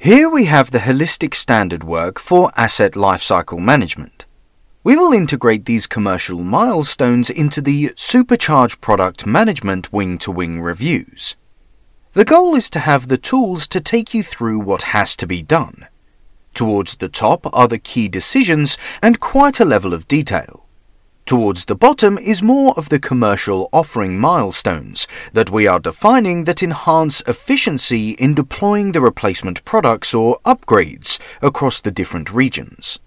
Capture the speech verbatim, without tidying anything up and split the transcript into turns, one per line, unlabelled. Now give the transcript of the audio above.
Here we have the holistic standard work for asset lifecycle management. We will integrate these commercial milestones into the Supercharged Product Management wing-to-wing reviews. The goal is to have the tools to take you through what has to be done. Towards the top are the key decisions and quite a level of detail. Towards the bottom is more of the commercial offering milestones that we are defining that enhance efficiency in deploying the replacement products or upgrades across the different regions.